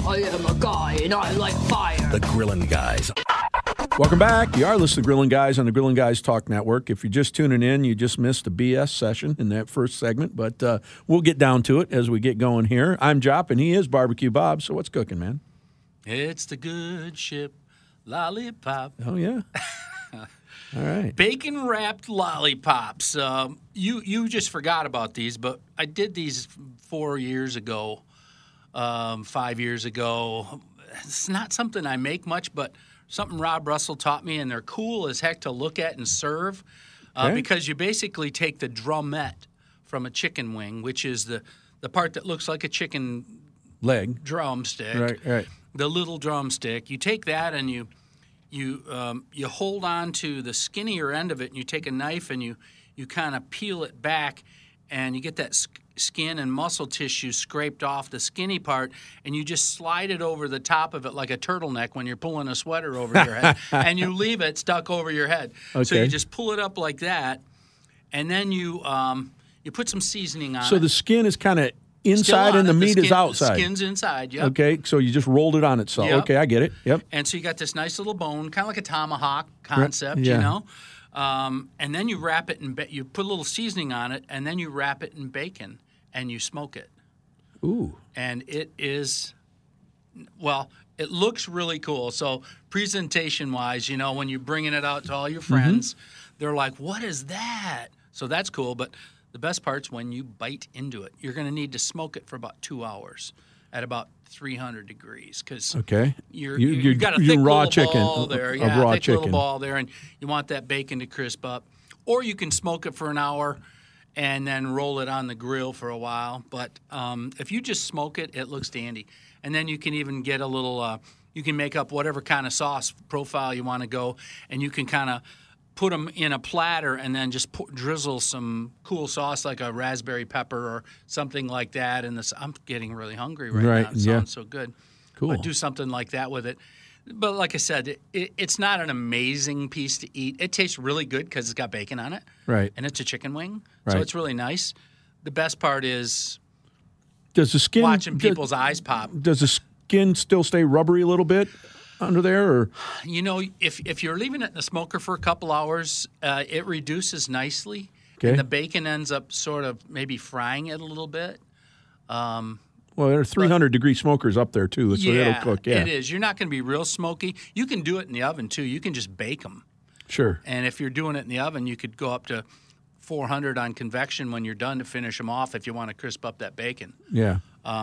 I am a guy and I like fire. The Grillin' Guys. Welcome back. You are listening to Grillin' Guys on the Grillin' Guys Talk Network. If you're just tuning in, you just missed a BS session in that first segment, but we'll get down to it as we get going here. I'm Jop, and he is Barbecue Bob. So what's cooking, man? It's the good ship lollipop. Oh, yeah. All right. Bacon-wrapped lollipops. You just forgot about these, but I did these 4 years ago, 5 years ago. It's not something I make much, but something Rob Russell taught me, and they're cool as heck to look at and serve because you basically take the drumette from a chicken wing, which is the part that looks like a chicken leg drumstick. Right. The little drumstick. You take that and you hold on to the skinnier end of it, and you take a knife and you kind of peel it back, and you get that skin and muscle tissue scraped off the skinny part, and you just slide it over the top of it like a turtleneck when you're pulling a sweater over your head, and you leave it stuck over your head. Okay. So you just pull it up like that, and then you put some seasoning on it. So the skin is kind of inside and the meat is outside. The skin's inside, yep. Okay, so you just rolled it on itself. Yep. Okay, I get it. Yep. And so you got this nice little bone, kind of like a tomahawk concept, Yeah. you know. And then you wrap it in you put a little seasoning on it, and then you wrap it in bacon and you smoke it. Ooh. And it is, well, it looks really cool. So presentation-wise, you know, when you're bringing it out to all your friends, they're like, "What is that?" So that's cool. But the best part's when you bite into it. You're going to need to smoke it for about 2 hours at about 300 degrees because you got a thick raw little chicken, ball there. a Yeah, raw thick chicken. little ball there, and you want that bacon to crisp up. Or you can smoke it for an hour and then roll it on the grill for a while. But if you just smoke it, it looks dandy. And then you can even get a little you can make up whatever kind of sauce profile you want to go, and you can kind of put them in a platter and then just drizzle some cool sauce like a raspberry pepper or something like that. And I'm getting really hungry right now. It sounds so good. Cool. But do something like that with it. But like I said, it's not an amazing piece to eat. It tastes really good because it's got bacon on it. Right. And it's a chicken wing. Right. So it's really nice. The best part is does the skin watching people's eyes pop. Does the skin still stay rubbery a little bit under there? Or you know, if you're leaving it in the smoker for a couple hours, it reduces nicely. Okay. And the bacon ends up sort of maybe frying it a little bit. Well, there are 300-degree smokers up there, too, so it'll cook. Yeah, it is. You're not going to be real smoky. You can do it in the oven, too. You can just bake them. Sure. And if you're doing it in the oven, you could go up to 400 on convection when you're done to finish them off if you want to crisp up that bacon. Yeah.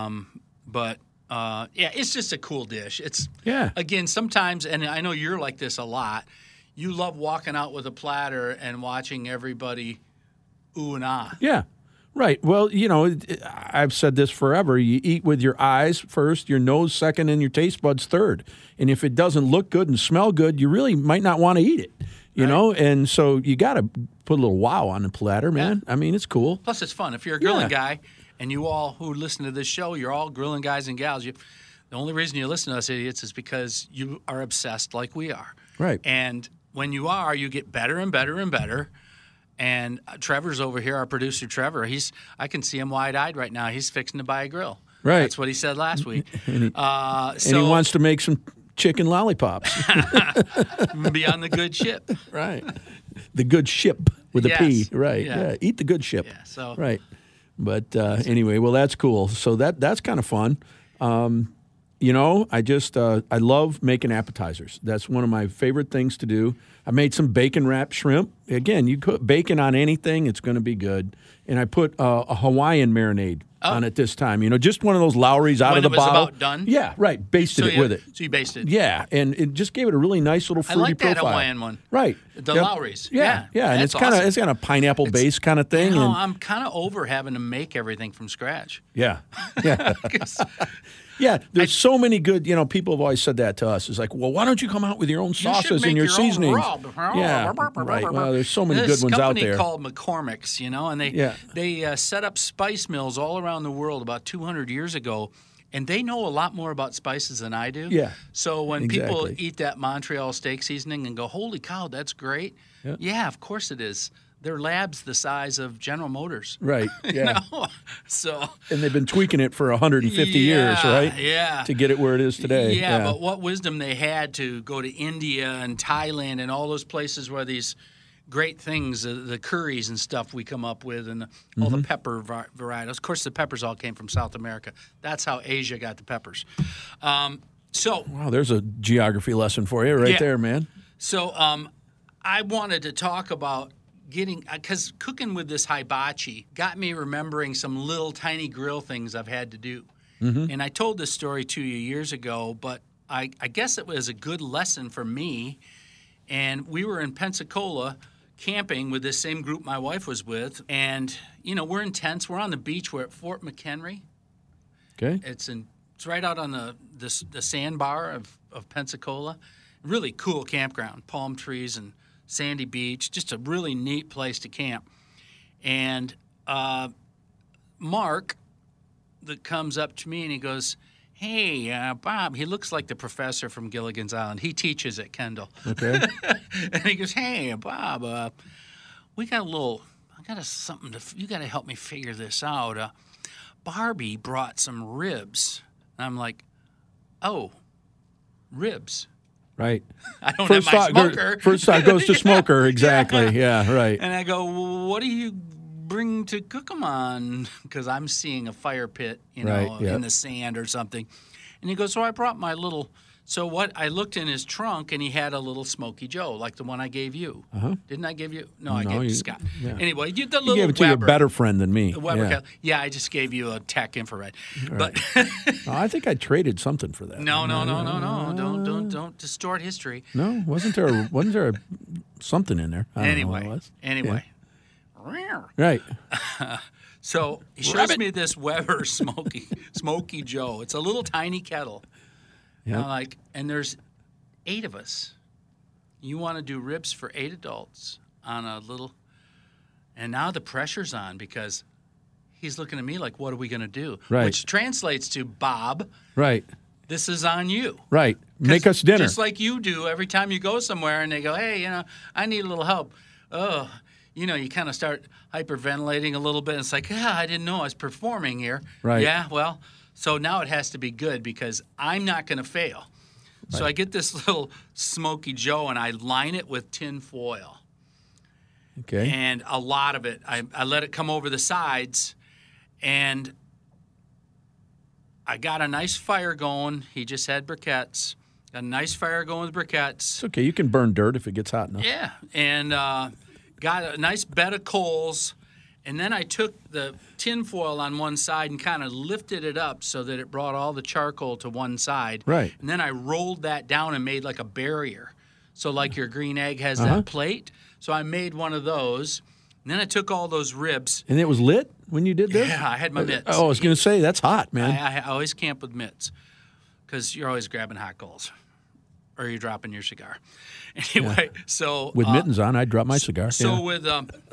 But it's just a cool dish. It's Yeah. Again, sometimes, and I know you're like this a lot, you love walking out with a platter and watching everybody ooh and ah. Yeah. Right. Well, you know, I've said this forever. You eat with your eyes first, your nose second, and your taste buds third. And if it doesn't look good and smell good, you really might not want to eat it, you know? And so you got to put a little wow on the platter, man. Yeah. I mean, it's cool. Plus, it's fun. If you're a grilling guy, and you all who listen to this show, you're all grilling guys and gals. The only reason you listen to us idiots is because you are obsessed like we are. Right. And when you are, you get better and better and better. And Trevor's over here, our producer Trevor. I can see him wide-eyed right now. He's fixing to buy a grill. Right. That's what he said last week. And he wants to make some chicken lollipops. Be on the good ship. Right. The good ship with a P. Right. Yeah. Eat the good ship. Yeah. So. Right. But anyway, well, that's cool. So that's kind of fun. You know, I love making appetizers. That's one of my favorite things to do. I made some bacon-wrapped shrimp. Again, you put bacon on anything, it's going to be good. And I put a Hawaiian marinade on it this time. You know, just one of those Lowry's out of the bottle. When it was about done? Yeah, right. Basted it with it. So you basted. Yeah, and it just gave it a really nice little fruity profile. I like that Hawaiian one. Right. The Lowry's. Yeah. And it's kind of it's got a pineapple base kind of thing. You know, I'm kind of over having to make everything from scratch. Yeah. Yeah. Yeah, there's so many good, you know, people have always said that to us. It's like, well, why don't you come out with your own sauces and your seasonings? Yeah, right. Well, there's so many good ones out there. There's a company called McCormick's, you know, and they set up spice mills all around the world about 200 years ago, and they know a lot more about spices than I do. Yeah. So when people eat that Montreal steak seasoning and go, holy cow, that's great. Yeah, of course it is. they're labs the size of General Motors. Right. Yeah. So. And they've been tweaking it for 150 years, right? Yeah. To get it where it is today. Yeah, but what wisdom they had to go to India and Thailand and all those places where these great things, the curries and stuff we come up with, and all the pepper varietals. Of course, the peppers all came from South America. That's how Asia got the peppers. Wow, there's a geography lesson for you right there, man. So I wanted to talk about because cooking with this hibachi got me remembering some little tiny grill things I've had to do. And I told this story to you years ago, but I guess it was a good lesson for me. And we were in Pensacola camping with this same group my wife was with. And, we're in tents. We're on the beach. We're at Fort McHenry. Okay. It's right out on the sandbar of Pensacola. Really cool campground, palm trees and sandy beach, just a really neat place to camp. And Mark that comes up to me and he goes, "Hey, Bob," he looks like the professor from Gilligan's Island. He teaches at Kendall. Okay. And he goes, "Hey, Bob, we got something you got to help me figure this out. Barbie brought some ribs." And I'm like, "Oh, ribs." Right. I don't have my smoker. First thought goes to smoker. Exactly. Yeah, right. And I go, "Well, what do you bring to cook them on?" Because I'm seeing a fire pit, in the sand or something. And he goes, "So I brought my little." So I looked in his trunk, and he had a little Smoky Joe, like the one I gave you. Didn't I give you? No, I gave it to Scott. Yeah. Anyway, the little gave it to Weber. A better friend than me. Weber. Yeah, I just gave you a Tech Infrared. Right. But I think I traded something for that. No. Don't distort history. No, wasn't there something in there? Anyway. Right. So he shows me this Weber Smoky Joe. It's a little tiny kettle. Yeah. And there's 8 of us. You want to do ribs for 8 adults on a little, and now the pressure's on because he's looking at me like, "What are we going to do?" Right. Which translates to, "Bob, right, this is on you." Right. Make us dinner. Just like you do every time you go somewhere and they go, "Hey, I need a little help." Oh, you kind of start hyperventilating a little bit. And it's like, I didn't know I was performing here. Right. Yeah, well, so now it has to be good because I'm not going to fail. Right. So I get this little Smoky Joe and I line it with tin foil. Okay. And a lot of it. I let it come over the sides, and I got a nice fire going. He just had briquettes. Got a nice fire going with briquettes. It's okay. You can burn dirt if it gets hot enough. Yeah. And got a nice bed of coals. And then I took the tin foil on one side and kind of lifted it up so that it brought all the charcoal to one side. Right. And then I rolled that down and made like a barrier. So like your green egg has that plate. So I made one of those. And then I took all those ribs. And it was lit when you did this? Yeah, I had my mitts. Oh, I was going to say, that's hot, man. I always camp with mitts because you're always grabbing hot coals or you're dropping your cigar. Anyway, so. With mittens on, I'd drop my cigar. So with.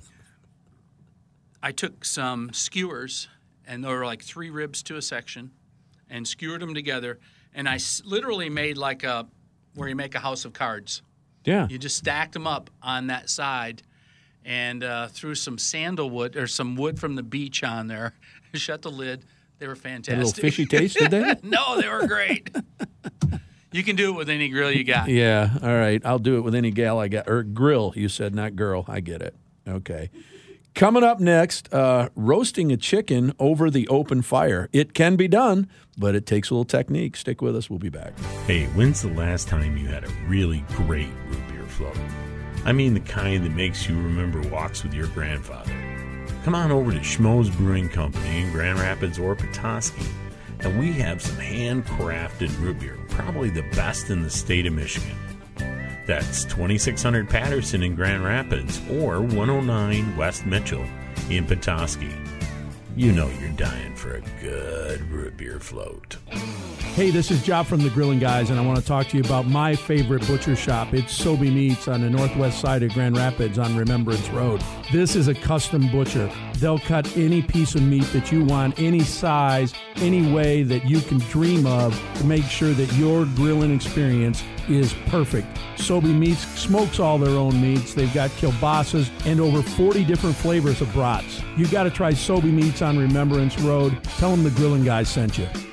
I took some skewers, and there were like 3 ribs to a section, and skewered them together. And I literally made like where you make a house of cards. Yeah. You just stacked them up on that side and threw some sandalwood or some wood from the beach on there. Shut the lid. They were fantastic. A little fishy taste, did they? No, they were great. You can do it with any grill you got. Yeah. All right. I'll do it with any gal I got. Or grill, you said, not girl. I get it. Okay. Coming up next, roasting a chicken over the open fire. It can be done, but it takes a little technique. Stick with us. We'll be back. Hey, when's the last time you had a really great root beer float? I mean the kind that makes you remember walks with your grandfather. Come on over to Schmoes Brewing Company in Grand Rapids or Petoskey, and we have some handcrafted root beer, probably the best in the state of Michigan. That's 2600 Patterson in Grand Rapids or 109 West Mitchell in Petoskey. You know you're dying for a good root beer float. Hey, this is Job from the Grilling Guys, and I want to talk to you about my favorite butcher shop. It's Sobey Meats on the northwest side of Grand Rapids on Remembrance Road. This is a custom butcher. They'll cut any piece of meat that you want, any size, any way that you can dream of to make sure that your grilling experience is perfect. Sobey Meats smokes all their own meats. They've got kielbasa's and over 40 different flavors of brats. You got to try Sobey Meats on Remembrance Road. Tell them the Grilling Guys sent you.